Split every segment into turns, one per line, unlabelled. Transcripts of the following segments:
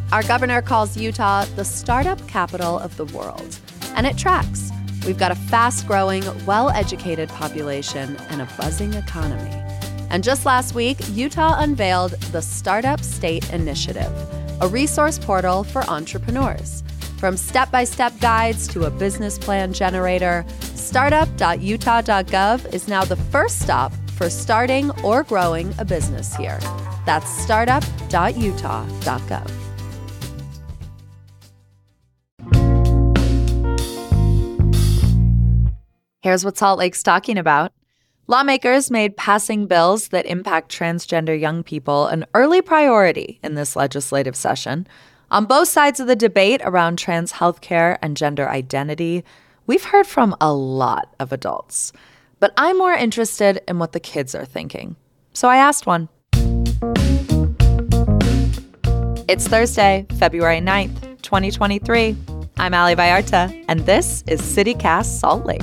Our governor calls Utah the startup capital of the world, and it tracks. We've got a fast-growing, well-educated population and a buzzing economy. And just last week, Utah unveiled the Startup State Initiative, a resource portal for entrepreneurs. From step-by-step guides to a business plan generator, startup.utah.gov is now the first stop for starting or growing a business here. That's startup.utah.gov. Here's what Salt Lake's talking about. Lawmakers made passing bills that impact transgender young people an early priority in this legislative session. On both sides of the debate around trans healthcare and gender identity, we've heard from a lot of adults. But I'm more interested in what the kids are thinking. So I asked one. It's Thursday, February 9th, 2023. I'm Ali Vallarta, and this is CityCast Salt Lake.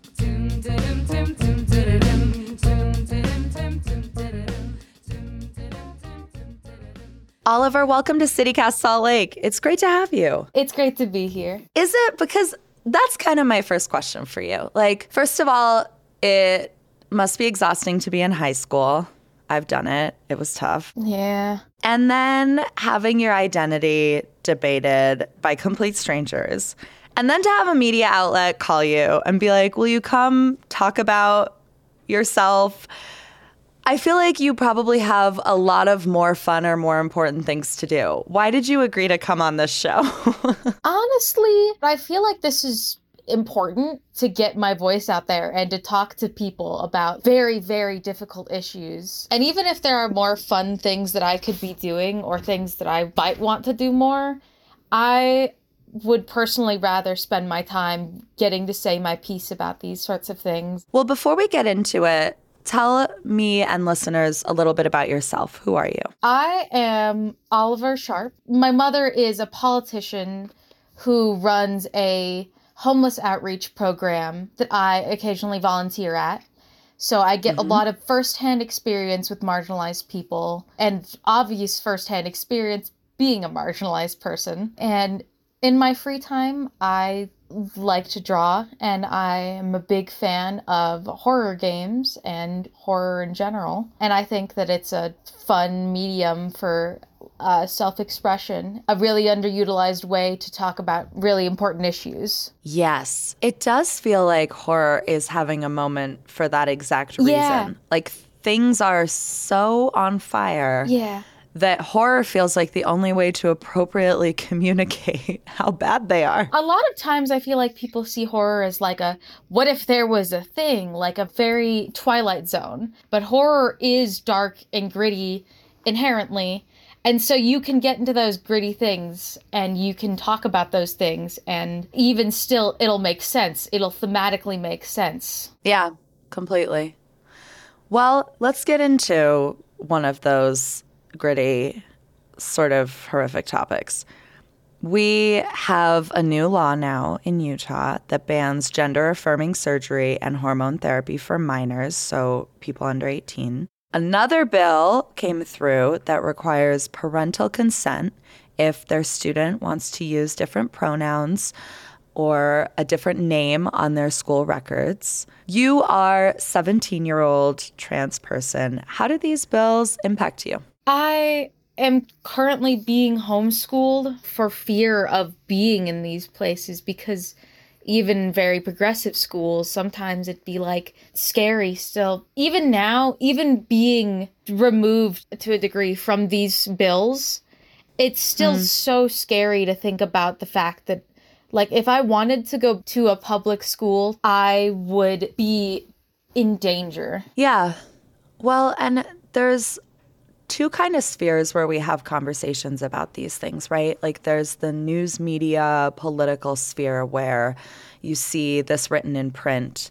Oliver, welcome to CityCast Salt Lake. It's great to have you.
It's great to be here.
Is it? Because that's kind of my first question for you. Like, first of all, it must be exhausting to be in high school. I've done it. It was tough.
Yeah.
And then having your identity debated by complete strangers. And then to have a media outlet call you and be like, will you come talk about yourself? I feel like you probably have a lot of more fun or more important things to do. Why did you agree to come on this show?
Honestly, I feel like this is important to get my voice out there and to talk to people about very, very difficult issues. And even if there are more fun things that I could be doing or things that I might want to do more, I would personally rather spend my time getting to say my piece about these sorts of things.
Well, before we get into it, tell me and listeners a little bit about yourself. Who are you?
I am Oliver Sharp. My mother is a politician who runs a homeless outreach program that I occasionally volunteer at. So I get a lot of firsthand experience with marginalized people and obvious firsthand experience being a marginalized person. And in my free time, I like to draw, and I am a big fan of horror games and horror in general. And I think that it's a fun medium for self-expression, a really underutilized way to talk about really important issues.
Yes, it does feel like horror is having a moment for that exact reason.
Yeah.
Like, things are so on fire.
Yeah.
That horror feels like the only way to appropriately communicate how bad they are.
A lot of times I feel like people see horror as like a, what if there was a thing, like a very Twilight Zone. But horror is dark and gritty inherently. And so you can get into those gritty things and you can talk about those things, and even still, it'll make sense. It'll thematically make sense.
Yeah, completely. Well, let's get into one of those gritty, sort of horrific topics. We have a new law now in Utah that bans gender-affirming surgery and hormone therapy for minors, so people under 18. Another bill came through that requires parental consent if their student wants to use different pronouns or a different name on their school records. You are a 17-year-old trans person. How do these bills impact you?
I am currently being homeschooled for fear of being in these places, because even very progressive schools, sometimes it'd be like scary still. Even now, even being removed to a degree from these bills, it's still so scary to think about the fact that, like, if I wanted to go to a public school, I would be in danger.
Yeah. Well, and there's two kind of spheres where we have conversations about these things, right? Like, there's the news media, political sphere where you see this written in print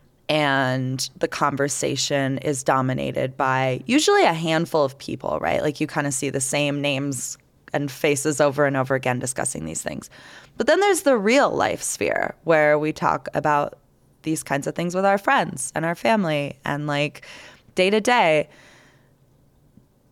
and the conversation is dominated by usually a handful of people, right? Like, you kind of see the same names and faces over and over again discussing these things. But then there's the real life sphere where we talk about these kinds of things with our friends and our family and, like, day to day.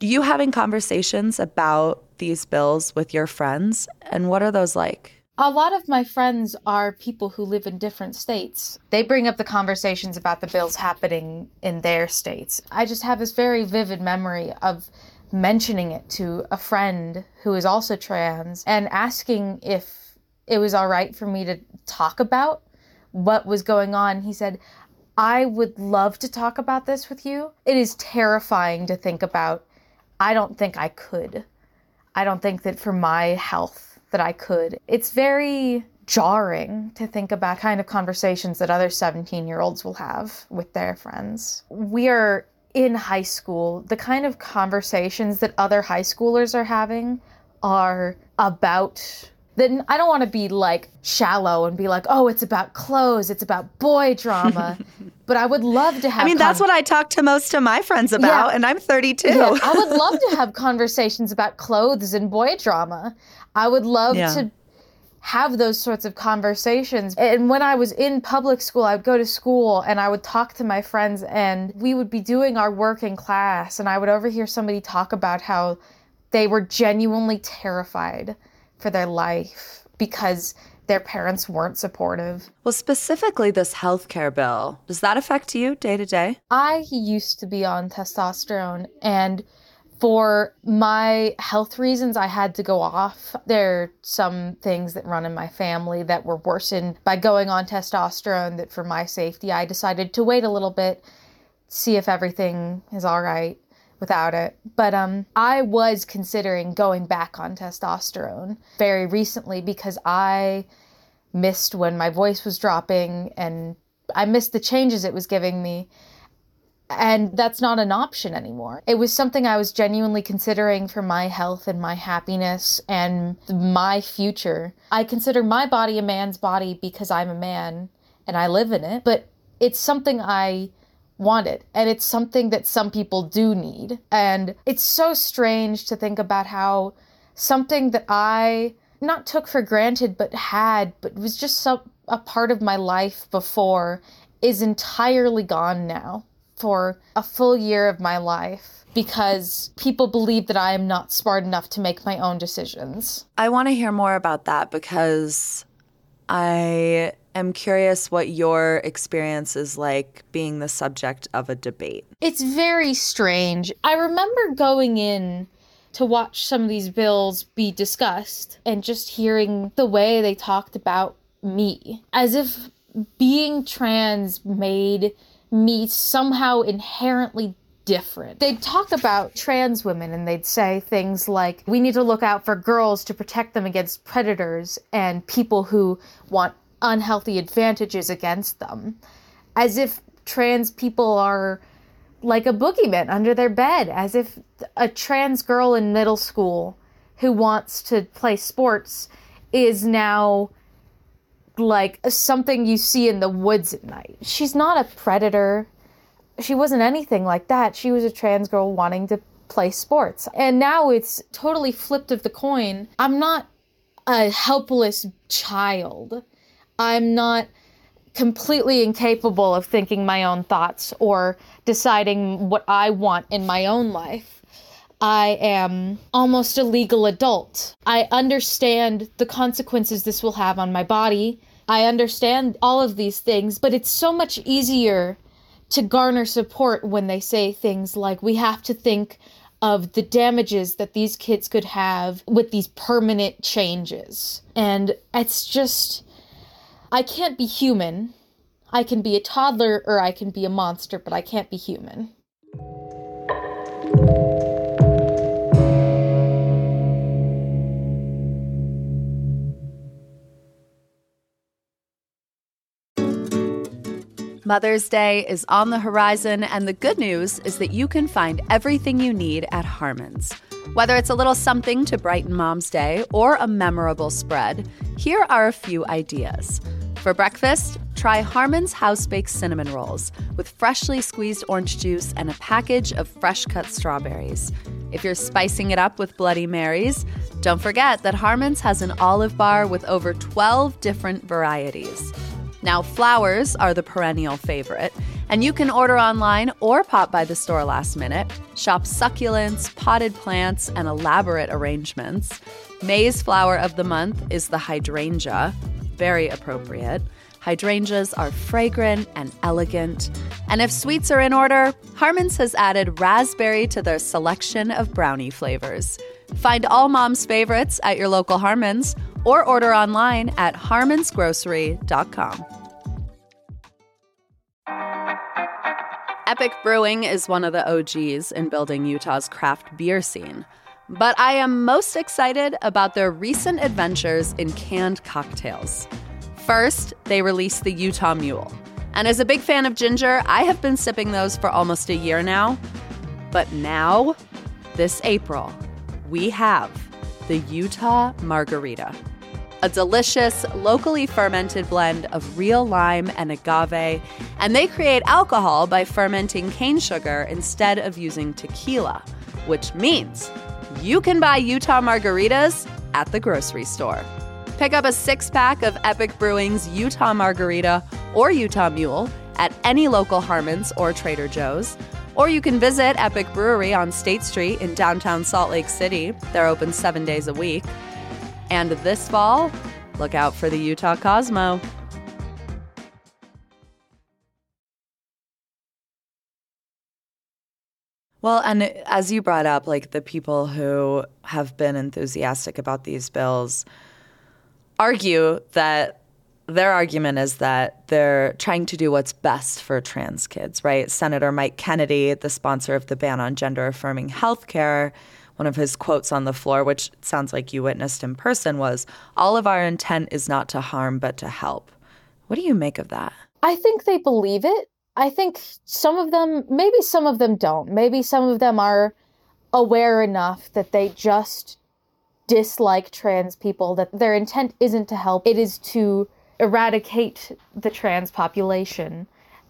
you having conversations about these bills with your friends? And what are those like?
A lot of my friends are people who live in different states. They bring up the conversations about the bills happening in their states. I just have this very vivid memory of mentioning it to a friend who is also trans and asking if it was all right for me to talk about what was going on. He said, I would love to talk about this with you. It is terrifying to think about. I don't think I could. I don't think that for my health that I could. It's very jarring to think about kind of conversations that other 17-year-olds will have with their friends. We are in high school. The kind of conversations that other high schoolers are having are about... Then I don't want to be like shallow and be like, oh, it's about clothes, it's about boy drama. But I would love to have...
that's what I talk to most of my friends about, and I'm 32.
Yeah, I would love to have conversations about clothes and boy drama. I would love to have those sorts of conversations. And when I was in public school, I would go to school and I would talk to my friends and we would be doing our work in class and I would overhear somebody talk about how they were genuinely terrified for their life because their parents weren't supportive.
Well, specifically this healthcare bill, does that affect you day to day?
I used to be on testosterone, and for my health reasons, I had to go off. There are some things that run in my family that were worsened by going on testosterone that for my safety, I decided to wait a little bit, see if everything is all right without it. But I was considering going back on testosterone very recently because I missed when my voice was dropping and I missed the changes it was giving me. And that's not an option anymore. It was something I was genuinely considering for my health and my happiness and my future. I consider my body a man's body because I'm a man and I live in it, but it's something I wanted, and it's something that some people do need. And it's so strange to think about how something that I not took for granted but was just a part of my life before is entirely gone now for a full year of my life because people believe that I am not smart enough to make my own decisions.
I want to hear more about that because I am curious what your experience is like being the subject of a debate.
It's very strange. I remember going in to watch some of these bills be discussed and just hearing the way they talked about me, as if being trans made me somehow inherently different. They'd talk about trans women and they'd say things like, we need to look out for girls to protect them against predators and people who want unhealthy advantages against them. As if trans people are like a boogeyman under their bed, as if a trans girl in middle school who wants to play sports is now like something you see in the woods at night. She's not a predator. She wasn't anything like that. She was a trans girl wanting to play sports. And now it's totally flipped of the coin. I'm not a helpless child. I'm not completely incapable of thinking my own thoughts or deciding what I want in my own life. I am almost a legal adult. I understand the consequences this will have on my body. I understand all of these things, but it's so much easier to garner support when they say things like, we have to think of the damages that these kids could have with these permanent changes. And it's just, I can't be human. I can be a toddler or I can be a monster, but I can't be human.
Mother's Day is on the horizon, and the good news is that you can find everything you need at Harmon's. Whether it's a little something to brighten Mom's Day or a memorable spread, here are a few ideas. For breakfast, try Harmon's house-baked cinnamon rolls with freshly squeezed orange juice and a package of fresh-cut strawberries. If you're spicing it up with Bloody Marys, don't forget that Harmon's has an olive bar with over 12 different varieties. Now, flowers are the perennial favorite, And you can order online or pop by the store last minute. Shop succulents, potted plants, and elaborate arrangements. May's flower of the month is the hydrangea. Very appropriate. Hydrangeas are fragrant and elegant. And if sweets are in order, Harmon's has added raspberry to their selection of brownie flavors. Find all mom's favorites at your local Harmon's or order online at harmonsgrocery.com. Epic Brewing is one of the OGs in building Utah's craft beer scene. But I am most excited about their recent adventures in canned cocktails. First, they released the Utah Mule. And as a big fan of ginger, I have been sipping those for almost a year now. But now, this April, we have the Utah Margarita. A delicious, locally fermented blend of real lime and agave, and they create alcohol by fermenting cane sugar instead of using tequila, which means you can buy Utah Margaritas at the grocery store. Pick up a 6-pack of Epic Brewing's Utah Margarita or Utah Mule at any local Harmon's or Trader Joe's. Or you can visit Epic Brewery on State Street in downtown Salt Lake City. They're open 7 days a week. And this fall, look out for the Utah Cosmo. Well, and as you brought up, like the people who have been enthusiastic about these bills argue that their argument is that they're trying to do what's best for trans kids, right? Senator Mike Kennedy, the sponsor of the ban on gender-affirming healthcare, one of his quotes on the floor, which sounds like you witnessed in person, was, "All of our intent is not to harm, but to help." What do you make of that?
I think they believe it. I think some of them, maybe some of them don't. Maybe some of them are aware enough that they just dislike trans people, that their intent isn't to help. It is to eradicate the trans population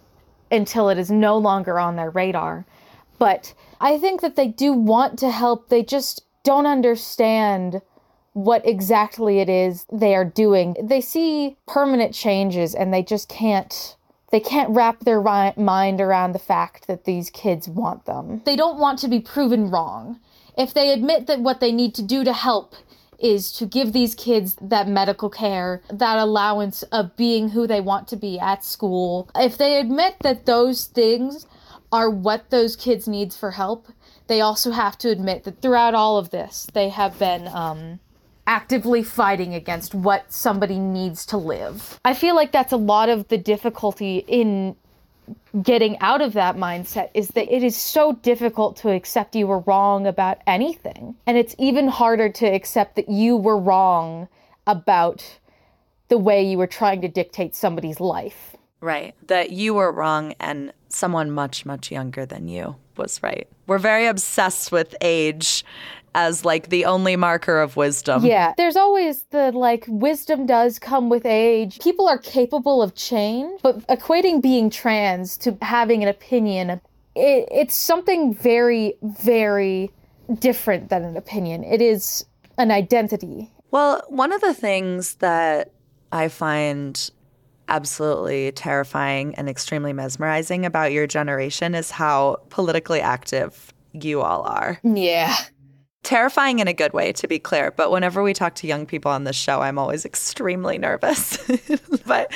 until it is no longer on their radar. But I think that they do want to help. They just don't understand what exactly it is they are doing. They see permanent changes and they just can't wrap their mind around the fact that these kids want them. They don't want to be proven wrong. If they admit that what they need to do to help is to give these kids that medical care, that allowance of being who they want to be at school, if they admit that those things are what those kids need for help, they also have to admit that throughout all of this, they have been actively fighting against what somebody needs to live. I feel like that's a lot of the difficulty in getting out of that mindset, is that it is so difficult to accept you were wrong about anything. And it's even harder to accept that you were wrong about the way you were trying to dictate somebody's life.
Right. That you were wrong and someone much, much younger than you was right. We're very obsessed with age as like the only marker of wisdom.
Yeah. There's always the wisdom does come with age. People are capable of change, but equating being trans to having an opinion, it's something very, very different than an opinion. It is an identity.
Well, one of the things that I find absolutely terrifying and extremely mesmerizing about your generation is how politically active you all are.
Yeah.
Terrifying in a good way, to be clear. But whenever we talk to young people on this show, I'm always extremely nervous. But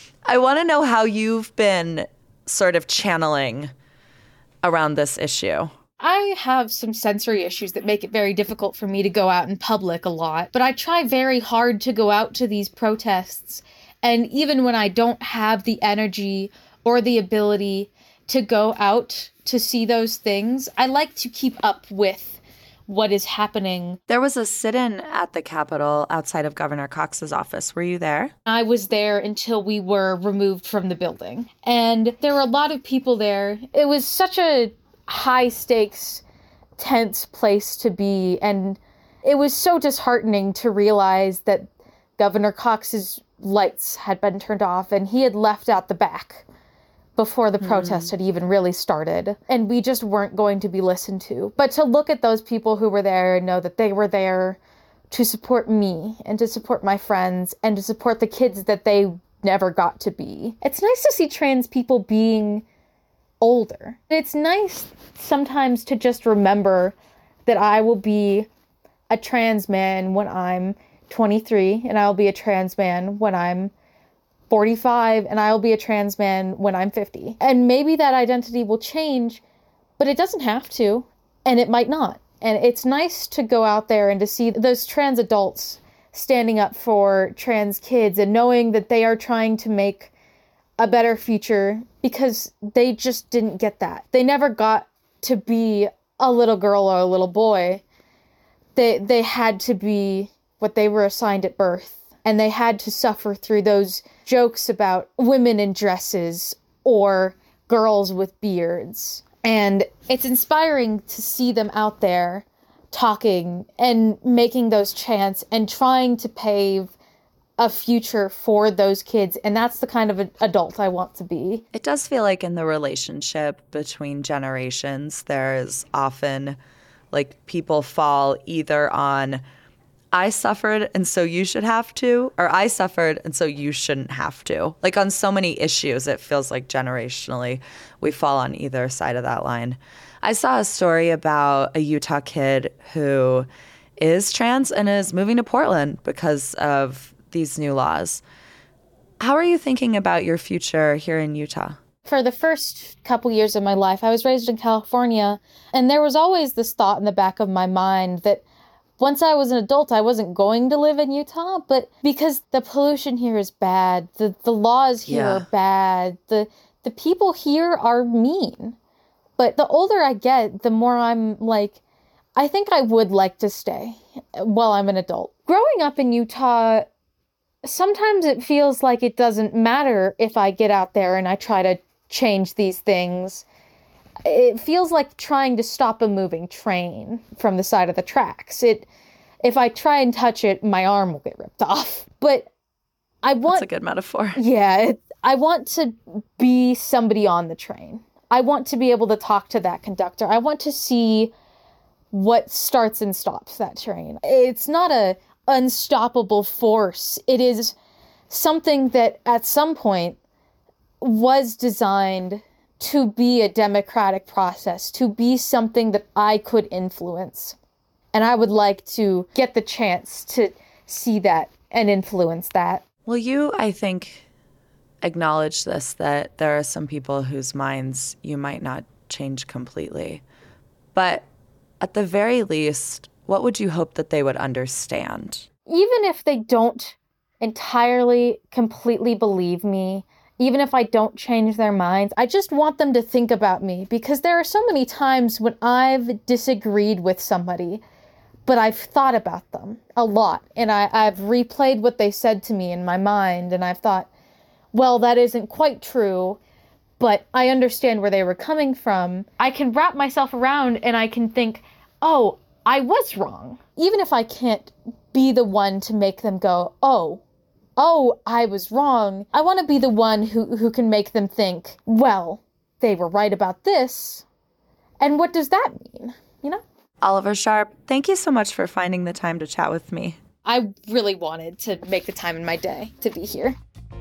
I want to know how you've been sort of channeling around this issue.
I have some sensory issues that make it very difficult for me to go out in public a lot. But I try very hard to go out to these protests. And even when I don't have the energy or the ability to go out to see those things, I like to keep up with what is happening.
There was a sit-in at the Capitol outside of Governor Cox's office. Were you there?
I was there until we were removed from the building. And there were a lot of people there. It was such a high-stakes, tense place to be. And it was so disheartening to realize that Governor Cox's lights had been turned off and he had left out the back before the protest had even really started. And we just weren't going to be listened to. But to look at those people who were there and know that they were there to support me and to support my friends and to support the kids that they never got to be. It's nice to see trans people being older. It's nice sometimes to just remember that I will be a trans man when I'm 23, and I'll be a trans man when I'm 45, and I'll be a trans man when I'm 50. And maybe that identity will change, but it doesn't have to, and it might not. And it's nice to go out there and to see those trans adults standing up for trans kids and knowing that they are trying to make a better future, because they just didn't get that. They never got to be a little girl or a little boy. They had to be what they were assigned at birth, and they had to suffer through those jokes about women in dresses or girls with beards. And it's inspiring to see them out there talking and making those chants and trying to pave a future for those kids. And that's the kind of adult I want to be.
It does feel like in the relationship between generations, there's often like people fall either on I suffered and so you should have to, or I suffered and so you shouldn't have to. Like on so many issues, it feels like generationally we fall on either side of that line. I saw a story about a Utah kid who is trans and is moving to Portland because of these new laws. How are you thinking about your future here in Utah?
For the first couple years of my life, I was raised in California, and there was always this thought in the back of my mind that once I was an adult, I wasn't going to live in Utah, but because the pollution here is bad, the laws here are bad, the people here are mean. But the older I get, the more I'm like, I think I would like to stay while I'm an adult. Growing up in Utah, sometimes it feels like it doesn't matter if I get out there and I try to change these things. It feels like trying to stop a moving train from the side of the tracks. If I try and touch it, my arm will get ripped off. But I want...
That's a good metaphor.
Yeah, I want to be somebody on the train. I want to be able to talk to that conductor. I want to see what starts and stops that train. It's not a unstoppable force. It is something that at some point was designed to be a democratic process, to be something that I could influence. And I would like to get the chance to see that and influence that.
Well, you, I think, acknowledge this, that there are some people whose minds you might not change completely. But at the very least, what would you hope that they would understand?
Even if they don't entirely, completely believe me, even if I don't change their minds, I just want them to think about me, because there are so many times when I've disagreed with somebody, but I've thought about them a lot, and I've replayed what they said to me in my mind, and I've thought, well, that isn't quite true, but I understand where they were coming from. I can wrap myself around and I can think, oh, I was wrong. Even if I can't be the one to make them go, oh, I was wrong. I want to be the one who can make them think, well, they were right about this. And what does that mean? You know?
Oliver Sharp, thank you so much for finding the time to chat with me.
I really wanted to make the time in my day to be here.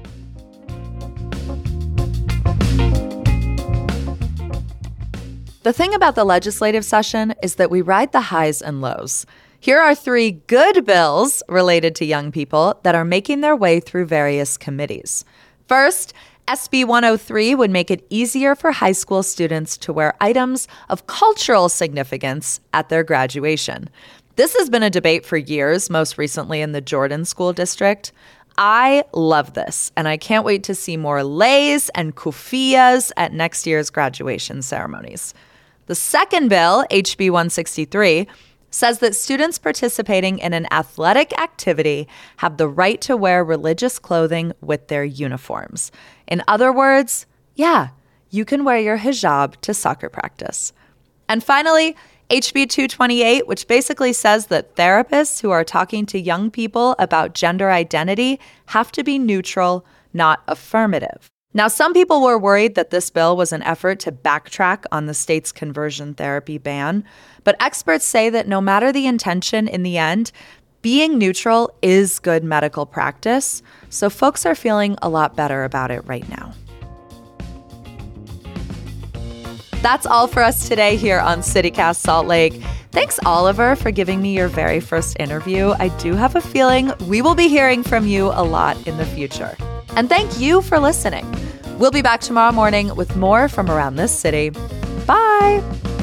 The thing about the legislative session is that we ride the highs and lows. Here are 3 good bills related to young people that are making their way through various committees. First, SB 103 would make it easier for high school students to wear items of cultural significance at their graduation. This has been a debate for years, most recently in the Jordan School District. I love this, and I can't wait to see more leis and kufiyas at next year's graduation ceremonies. The second bill, HB 163, says that students participating in an athletic activity have the right to wear religious clothing with their uniforms. In other words, yeah, you can wear your hijab to soccer practice. And finally, HB 228, which basically says that therapists who are talking to young people about gender identity have to be neutral, not affirmative. Now, some people were worried that this bill was an effort to backtrack on the state's conversion therapy ban, but experts say that no matter the intention in the end, being neutral is good medical practice, so folks are feeling a lot better about it right now. That's all for us today here on CityCast Salt Lake. Thanks, Oliver, for giving me your very first interview. I do have a feeling we will be hearing from you a lot in the future. And thank you for listening. We'll be back tomorrow morning with more from around this city. Bye.